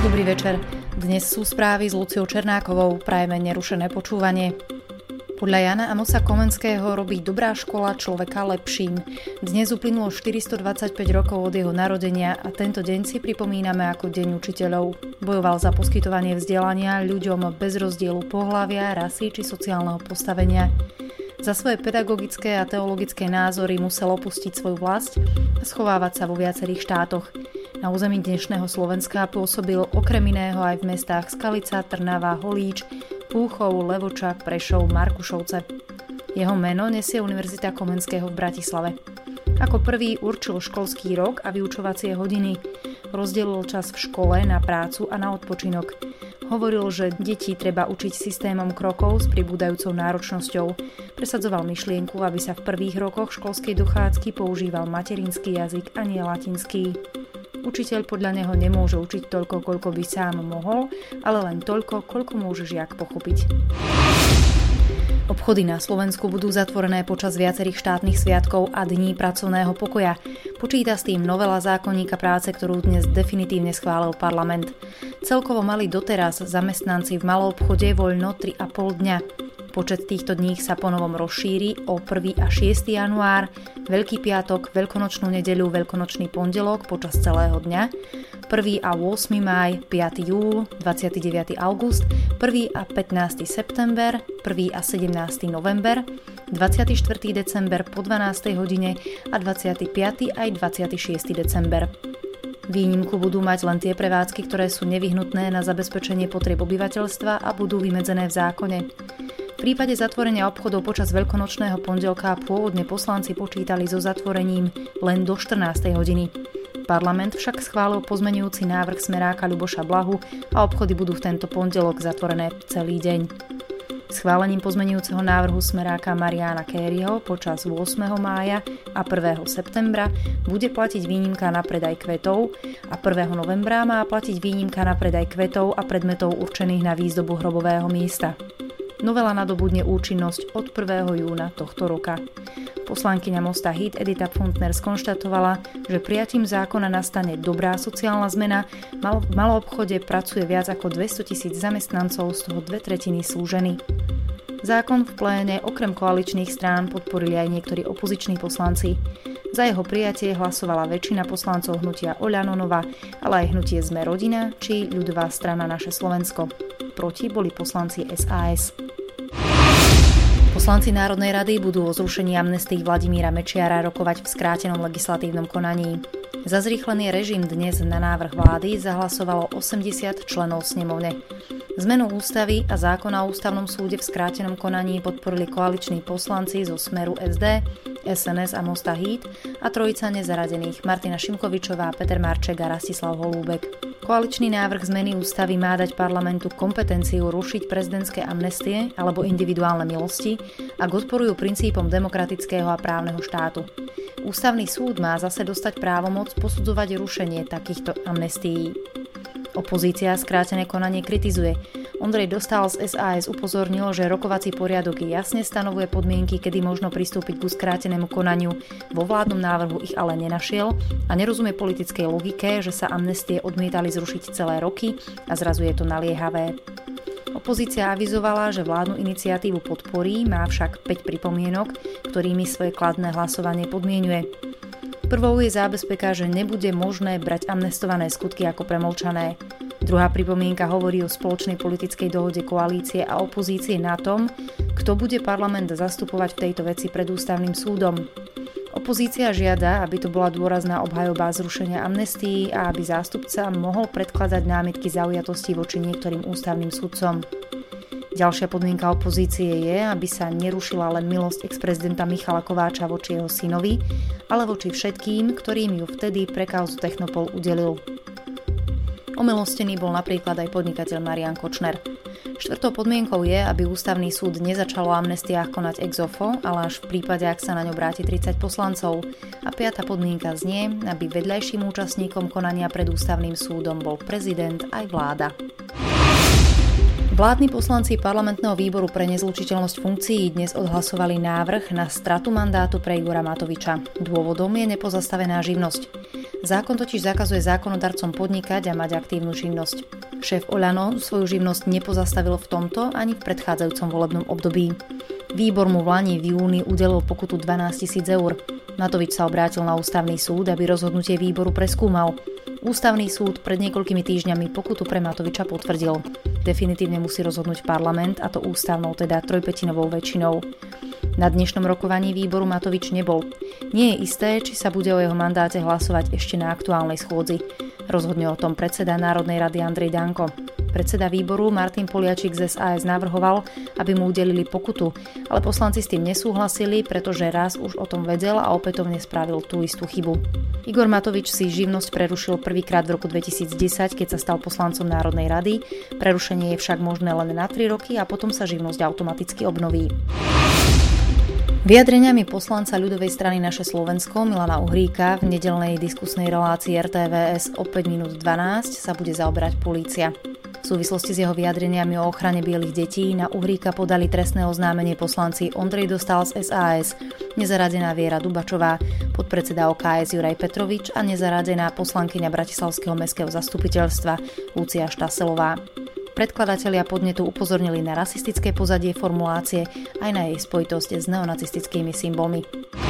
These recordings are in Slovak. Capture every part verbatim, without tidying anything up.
Dobrý večer. Dnes sú správy s Luciou Černákovou. Prajeme nerušené počúvanie. Podľa Jana Amosa Komenského robí dobrá škola človeka lepším. Dnes uplynulo štyristodvadsaťpäť rokov od jeho narodenia a tento deň si pripomíname ako Deň učiteľov. Bojoval za poskytovanie vzdelania ľuďom bez rozdielu pohlavia, rasy či sociálneho postavenia. Za svoje pedagogické a teologické názory musel opustiť svoju vlast a schovávať sa vo viacerých štátoch. Na území dnešného Slovenska pôsobil okrem iného aj v mestách Skalica, Trnava, Holíč, Púchov, Levoča, Prešov, Markušovce. Jeho meno nesie Univerzita Komenského v Bratislave. Ako prvý určil školský rok a vyučovacie hodiny. Rozdelil čas v škole na prácu a na odpočinok. Hovoril, že deti treba učiť systémom krokov s pribúdajúcou náročnosťou. Presadzoval myšlienku, aby sa v prvých rokoch školskej dochádzky používal materinský jazyk a nie latinský. Učiteľ podľa neho nemôže učiť toľko, koľko by sám mohol, ale len toľko, koľko môže žiak pochopiť. Obchody na Slovensku budú zatvorené počas viacerých štátnych sviatkov a dní pracovného pokoja. Počíta s tým novela zákonníka práce, ktorú dnes definitívne schválil parlament. Celkovo mali doteraz zamestnanci v maloobchode voľno tri a pol dňa. Počet týchto dní sa ponovom rozšíri o prvý a šiesty január, Veľký piatok, Veľkonočnú nedeľu, Veľkonočný pondelok počas celého dňa, prvý a ôsmy máj, piaty júl, dvadsiaty deviaty august, prvý a pätnásty september, prvý a sedemnásty november, dvadsiaty štvrtý december po dvanástej hodine a dvadsiaty piaty aj dvadsiaty šiesty december. Výnimku budú mať len tie prevádzky, ktoré sú nevyhnutné na zabezpečenie potrieb obyvateľstva a budú vymedzené v zákone. V prípade zatvorenia obchodov počas veľkonočného pondelka pôvodne poslanci počítali so zatvorením len do štrnástej hodiny. Parlament však schválil pozmeňujúci návrh smeráka Ľuboša Blahu a obchody budú v tento pondelok zatvorené celý deň. Schválením pozmeňujúceho návrhu smeráka Mariána Kériho počas ôsmeho mája a prvého septembra bude platiť výnimka na predaj kvetov a prvého novembra má platiť výnimka na predaj kvetov a predmetov určených na výzdobu hrobového miesta. Novela nadobudne účinnosť od prvého júna tohto roka. Poslankyňa Mosta Híd Edita Pfundner skonštatovala, že prijatím zákona nastane dobrá sociálna zmena, v maloobchode pracuje viac ako dvestotisíc zamestnancov, z toho dve tretiny sú ženy. Zákon v pléne okrem koaličných strán podporili aj niektorí opoziční poslanci. Za jeho prijatie hlasovala väčšina poslancov hnutia Oľano Nova, ale aj hnutie Sme rodina či ľudová strana Naše Slovensko. Proti boli poslanci es a es. Poslanci Národnej rady budú o zrušení amnestii Vladimíra Mečiara rokovať v skrátenom legislatívnom konaní. Za zrýchlený režim dnes na návrh vlády zahlasovalo osemdesiat členov snemovne. Zmenu ústavy a zákona o ústavnom súde v skrátenom konaní podporili koaliční poslanci zo Smeru es dé, es en es a Mosta Híd a trojica nezaradených Martina Šimkovičová, Peter Marček a Rastislav Holúbek. Koaličný návrh zmeny ústavy má dať parlamentu kompetenciu rušiť prezidentské amnestie alebo individuálne milosti, ak odporujú princípom demokratického a právneho štátu. Ústavný súd má zase dostať právomoc posudzovať rušenie takýchto amnestií. Opozícia skrátené konanie kritizuje. Ondrej Dostál z es a es upozornil, že rokovací poriadok jasne stanovuje podmienky, kedy možno pristúpiť ku skrátenému konaniu. Vo vládnom návrhu ich ale nenašiel a nerozumie politickej logike, že sa amnestie odmietali zrušiť celé roky a zrazu je to naliehavé. Opozícia avizovala, že vládnu iniciatívu podporí, má však päť pripomienok, ktorými svoje kladné hlasovanie podmienuje. Prvou je zábezpeka, že nebude možné brať amnestované skutky ako premlčané. Druhá pripomienka hovorí o spoločnej politickej dohode koalície a opozície na tom, kto bude parlament zastupovať v tejto veci pred ústavným súdom. Opozícia žiada, aby to bola dôrazná obhajoba zrušenia amnestií a aby zástupca mohol predkladať námietky zaujatosti voči niektorým ústavným sudcom. Ďalšia podmienka opozície je, aby sa nerušila len milosť ex-prezidenta Michala Kováča voči jeho synovi, ale voči všetkým, ktorým ju vtedy pre kauzu Technopol udelil. Omilostený bol napríklad aj podnikateľ Marián Kočner. Štvrtou podmienkou je, aby ústavný súd nezačal o amnestiách konať ex offo, ale až v prípade, ak sa na ňo vráti tridsať poslancov. A piata podmienka znie, aby vedľajším účastníkom konania pred ústavným súdom bol prezident aj vláda. Vládni poslanci parlamentného výboru pre nezlučiteľnosť funkcií dnes odhlasovali návrh na stratu mandátu pre Igora Matoviča. Dôvodom je nepozastavená živnosť. Zákon totiž zakazuje zákonodarcom podnikať a mať aktívnu činnosť. Šéf Oľano svoju živnosť nepozastavil v tomto ani v predchádzajúcom volebnom období. Výbor mu v lani v júni udelil pokutu dvanásť tisíc eur. Matovič sa obrátil na ústavný súd, aby rozhodnutie výboru preskúmal. Ústavný súd pred niekoľkými týždňami pokutu pre Matoviča potvrdil. Definitívne musí rozhodnúť parlament, a to ústavnou, teda trojpätinovou väčšinou. Na dnešnom rokovaní výboru Matovič nebol. Nie je isté, či sa bude o jeho mandáte hlasovať ešte na aktuálnej schôdzi. Rozhodne o tom predseda Národnej rady Andrej Danko. Predseda výboru Martin Poliačik z es a es navrhoval, aby mu udelili pokutu, ale poslanci s tým nesúhlasili, pretože raz už o tom vedel a opätovne spravil tú istú chybu. Igor Matovič si živnosť prerušil prvýkrát v roku dvetisícdesať, keď sa stal poslancom Národnej rady. Prerušenie je však možné len na tri roky a potom sa živnosť automaticky obnoví. Vyjadreniami poslanca ľudovej strany Naše Slovensko Milana Uhríka v nedeľnej diskusnej relácii er té vé es o päť minút dvanásť sa bude zaoberať polícia. V súvislosti s jeho vyjadreniami o ochrane bielých detí na Uhríka podali trestné oznámenie poslanci Ondrej Dostál z es a es, nezaradená Viera Dubačová, podpredseda ó ká es Juraj Petrovič a nezaradená poslankyňa Bratislavského mestského zastupiteľstva Lucia Štaselová. Predkladatelia podnetu upozornili na rasistické pozadie formulácie aj na jej spojitosť s neonacistickými symbolmi.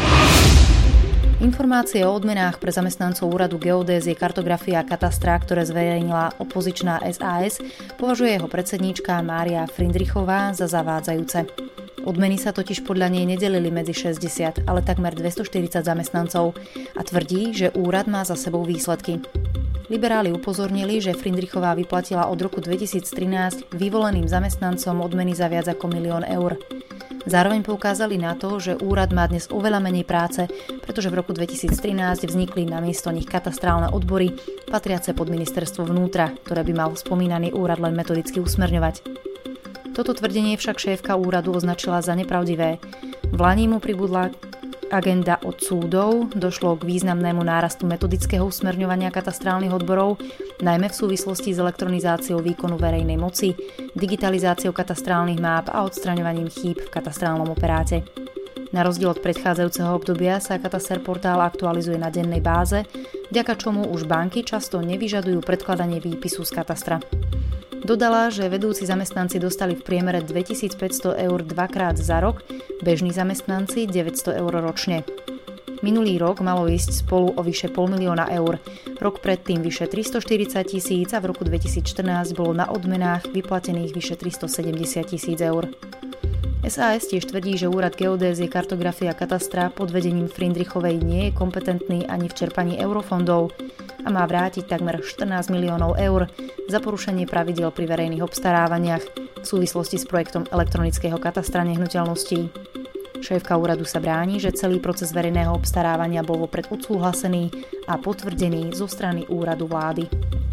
Informácie o odmenách pre zamestnancov úradu geodézie, kartografie a katastra, ktoré zverejnila opozičná es a es, považuje jeho predsedníčka Mária Frindrichová za zavádzajúce. Odmeny sa totiž podľa nej nedelili medzi šesťdesiat, ale takmer dvestoštyridsať zamestnancov a tvrdí, že úrad má za sebou výsledky. Liberáli upozornili, že Frindrichová vyplatila od roku dvetisíctrinásť vyvoleným zamestnancom odmeny za viac ako milión eur. Zároveň poukázali na to, že úrad má dnes oveľa menej práce, pretože v roku dvetisíctrinásť vznikli namiesto nich katastrálne odbory, patriace pod ministerstvo vnútra, ktoré by mal spomínaný úrad len metodicky usmerňovať. Toto tvrdenie však šéfka úradu označila za nepravdivé. V lani mu pribudla agenda od súdov, došlo k významnému nárastu metodického usmerňovania katastrálnych odborov, najmä v súvislosti s elektronizáciou výkonu verejnej moci, digitalizáciou katastrálnych máp a odstraňovaním chýb v katastrálnom operáte. Na rozdiel od predchádzajúceho obdobia sa kataster portál aktualizuje na dennej báze, vďaka čomu už banky často nevyžadujú predkladanie výpisu z katastra. Dodala, že vedúci zamestnanci dostali v priemere dvetisícpäťsto eur dvakrát za rok, bežní zamestnanci deväťsto eur ročne. Minulý rok malo ísť spolu o vyše pol milióna eur, rok predtým vyše tristoštyridsať tisíc a v roku dvetisícštrnásť bolo na odmenách vyplatených vyše tristosedemdesiat tisíc eur. es a es tiež tvrdí, že úrad geodézie, kartografie a katastra pod vedením Frindrichovej nie je kompetentný ani v čerpaní eurofondov a má vrátiť takmer štrnásť miliónov eur za porušenie pravidiel pri verejných obstarávaniach v súvislosti s projektom elektronického katastra nehnuteľností. Šéfka úradu sa bráni, že celý proces verejného obstarávania bol vopred odsúhlasený a potvrdený zo strany úradu vlády.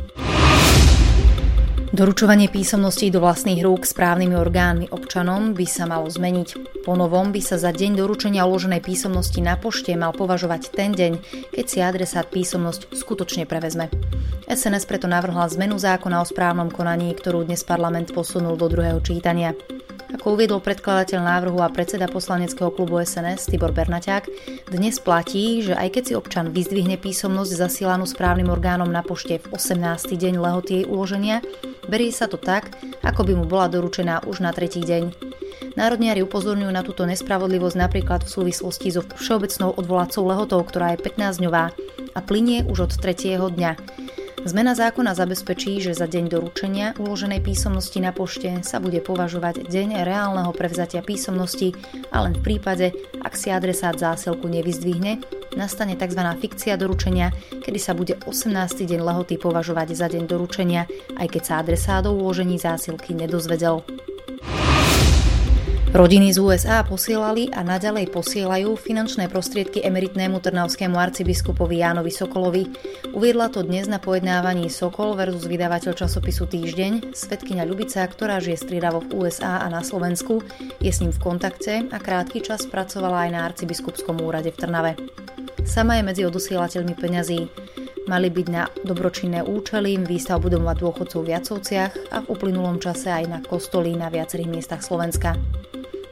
Doručovanie písomností do vlastných rúk správnymi orgánmi občanom by sa malo zmeniť. Po novom by sa za deň doručenia uloženej písomnosti na pošte mal považovať ten deň, keď si adresát písomnosť skutočne prevezme. es en es preto navrhla zmenu zákona o správnom konaní, ktorú dnes parlament posunul do druhého čítania. Ako uviedol predkladateľ návrhu a predseda poslaneckého klubu es en es Tibor Bernaťák, dnes platí, že aj keď si občan vyzdvihne písomnosť zasielanú správnym orgánom na pošte v osemnásty deň lehoty jej uloženia, berie sa to tak, ako by mu bola doručená už na tretí deň. Národniari upozorňujú na túto nespravodlivosť napríklad v súvislosti so všeobecnou odvolacou lehotou, ktorá je pätnásťdňová a plynie už od tretieho dňa. Zmena zákona zabezpečí, že za deň doručenia uloženej písomnosti na pošte sa bude považovať deň reálneho prevzatia písomnosti a len v prípade, ak si adresát zásielku nevyzdvihne, nastane tzv. Fikcia doručenia, kedy sa bude osemnásty deň lehoty považovať za deň doručenia, aj keď sa adresát o uložení zásielky nedozvedel. Rodiny z ú es á posielali a naďalej posielajú finančné prostriedky emeritnému trnavskému arcibiskupovi Jánovi Sokolovi. Uviedla to dnes na pojednávaní Sokol versus vydavateľ časopisu Týždeň, svedkyňa Ľubica, ktorá žije striedavo v ú es á a na Slovensku, je s ním v kontakte a krátky čas pracovala aj na arcibiskupskom úrade v Trnave. Sama je medzi odosielateľmi peňazí. Mali byť na dobročinné účely, výstavbu domova dôchodcov v Jacovciach a v uplynulom čase aj na kostolí na viacerých miestach Slovenska.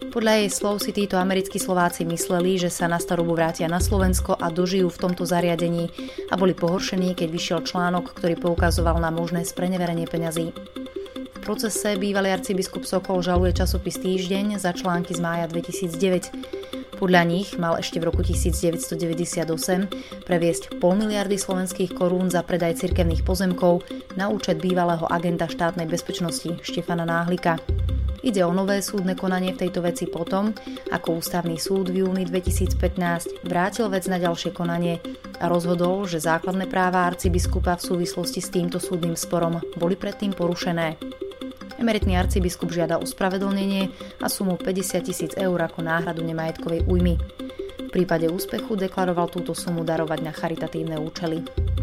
Podľa jej slov si títo americkí Slováci mysleli, že sa na starobu vrátia na Slovensko a dožijú v tomto zariadení a boli pohoršení, keď vyšiel článok, ktorý poukazoval na možné spreneverenie peňazí. V procese bývalý arcibiskup Sokol žaluje časopis Týždeň za články z mája dvetisícdeväť. Podľa nich mal ešte v roku devätnásťstodeväťdesiatosem previesť pol miliardy slovenských korún za predaj cirkevných pozemkov na účet bývalého agenta štátnej bezpečnosti Štefana Náhlika. Ide o nové súdne konanie v tejto veci potom, ako ústavný súd v júni dvetisícpätnásť vrátil vec na ďalšie konanie a rozhodol, že základné práva arcibiskupa v súvislosti s týmto súdnym sporom boli predtým porušené. Emeritný arcibiskup žiada ospravedlnenie a sumu päťdesiat tisíc eur ako náhradu nemajetkovej újmy. V prípade úspechu deklaroval túto sumu darovať na charitatívne účely.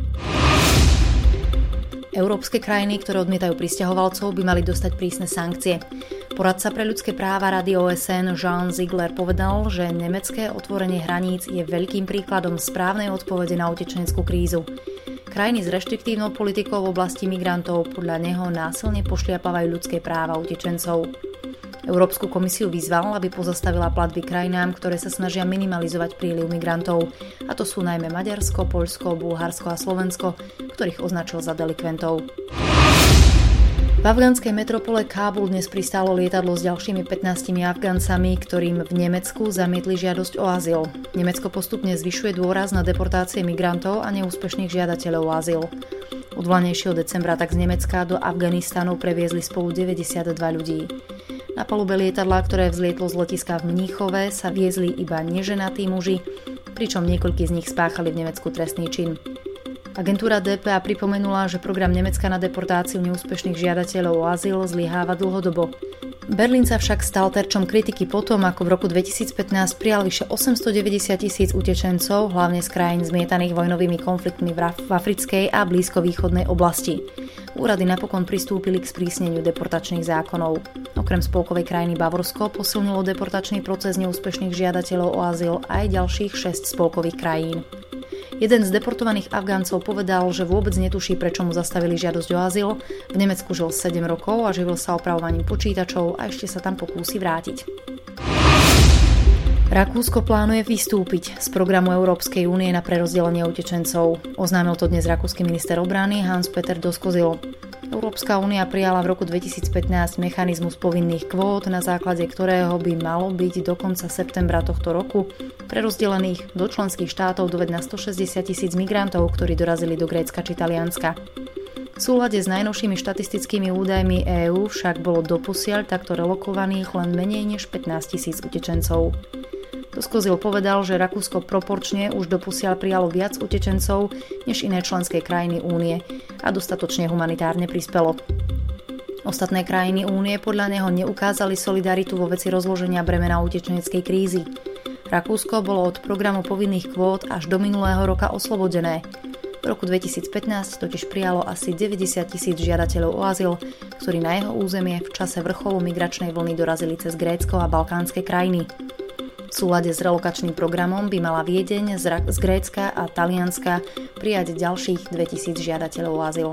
Európske krajiny, ktoré odmietajú prisťahovalcov, by mali dostať prísne sankcie. Poradca pre ľudské práva Rady ó es en Jean Ziegler povedal, že nemecké otvorenie hraníc je veľkým príkladom správnej odpovede na utečeneckú krízu. Krajiny s reštriktívnou politikou v oblasti migrantov podľa neho násilne pošliapávajú ľudské práva utečencov. Európsku komisiu vyzval, aby pozastavila platby krajinám, ktoré sa snažia minimalizovať príliv migrantov, a to sú najmä Maďarsko, Poľsko, Bulharsko a Slovensko, ktorých označil za delikventov. V afgánskej metropole Kábul dnes pristálo lietadlo s ďalšími pätnástimi Afgáncami, ktorým v Nemecku zamietli žiadosť o azyl. Nemecko postupne zvyšuje dôraz na deportácie migrantov a neúspešných žiadateľov o azyl. Od voľnejšieho decembra tak z Nemecka do Afganistanu previezli spolu deväťdesiatdva ľudí. Na palube lietadla, ktoré vzlietlo z letiska v Mníchove, sa viezli iba neženatí muži, pričom niekoľkí z nich spáchali v Nemecku trestný čin. Agentúra dé pé á pripomenula, že program Nemecka na deportáciu neúspešných žiadateľov o azyl zlyháva dlhodobo. Berlín sa však stal terčom kritiky potom, ako v roku dvetisícpätnásť prijal vyše osemstodeväťdesiat tisíc utečencov, hlavne z krajín zmietaných vojnovými konfliktmi v africkej a blízkovýchodnej oblasti. Úrady napokon pristúpili k sprísneniu deportačných zákonov. Okrem spolkovej krajiny Bavorsko posilnilo deportačný proces neúspešných žiadateľov o azyl aj ďalších šesť spolkových krajín. Jeden z deportovaných Afgáncov povedal, že vôbec netuší, prečo mu zastavili žiadosť o azyl. V Nemecku žil sedem rokov a živil sa opravovaním počítačov a ešte sa tam pokúsi vrátiť. Rakúsko plánuje vystúpiť z programu Európskej únie na prerozdelenie utečencov. Oznámil to dnes rakúsky minister obrany Hans-Peter Doskozil. Európska únia prijala v roku dvetisícpätnásť mechanizmus povinných kvót, na základe ktorého by malo byť do konca septembra tohto roku prerozdelených do členských štátov doveď na stošesťdesiat tisíc migrantov, ktorí dorazili do Grécka či Talianska. V súlade s najnovšími štatistickými údajmi EÚ však bolo doposiaľ takto relokovaných len menej než pätnásť tisíc utečencov. Doskozil povedal, že Rakúsko proporčne už doposiaľ prijalo viac utečencov než iné členské krajiny únie a dostatočne humanitárne prispelo. Ostatné krajiny únie podľa neho neukázali solidaritu vo veci rozloženia bremena utečeneckej krízy. Rakúsko bolo od programu povinných kvót až do minulého roka oslobodené. V roku dvetisícpätnásť totiž prijalo asi deväťdesiat tisíc žiadateľov o azyl, ktorí na jeho územie v čase vrcholu migračnej vlny dorazili cez Grécko a balkánske krajiny. V súlade s relokačným programom by mala Viedeň z, Ra- z Grécka a Talianska prijať ďalších dvetisíc žiadateľov o azyl.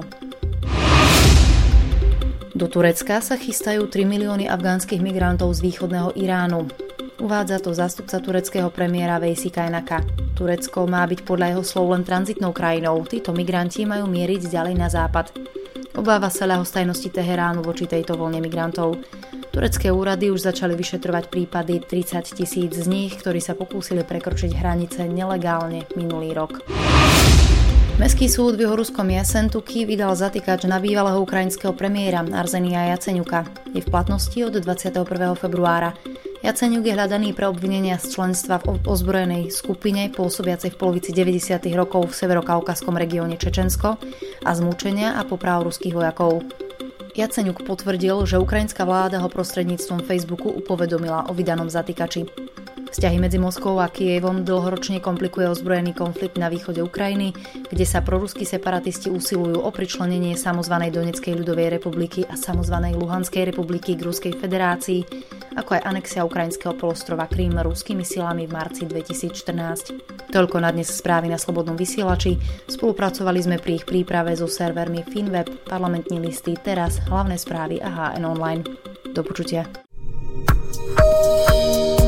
Do Turecka sa chystajú tri milióny afgánskych migrantov z východného Iránu. Uvádza to zástupca tureckého premiéra Vejsi Kajnaka. Turecko má byť podľa jeho slov len tranzitnou krajinou. Títo migranti majú mieriť ďalej na západ. Obáva sa ľahostajnosti Teheránu voči tejto vlne migrantov. Turecké úrady už začali vyšetrovať prípady tridsať tisíc z nich, ktorí sa pokúsili prekročiť hranice nelegálne minulý rok. Mestský súd v johoruskom Jasentuki vydal zatýkač na bývalého ukrajinského premiéra Arzenia Jaceňuka. Je v platnosti od dvadsiateho prvého februára. Jaceňuk je hľadaný pre obvinenia z členstva v ozbrojenej skupine pôsobiacej v polovici deväťdesiatych rokov v severokaukazskom regióne Čečensko a z mučenia a popráv ruských vojakov. Jaceňuk potvrdil, že ukrajinská vláda ho prostredníctvom Facebooku upovedomila o vydanom zatýkači. Vzťahy medzi Moskvou a Kyjevom dlhoročne komplikuje ozbrojený konflikt na východe Ukrajiny, kde sa proruskí separatisti usilujú o pričlenenie samozvanej Donetskej ľudovej republiky a samozvanej Luhanskej republiky k Ruskej federácii, ako aj anexia ukrajinského polostrova Krym ruskými silami v marci dvetisícštrnásť. Toľko na dnes správy na Slobodnom vysielači. Spolupracovali sme pri ich príprave so servermi Finweb, Parlamentní listy, Teraz, Hlavné správy a há en online. Do počutia. Thank you.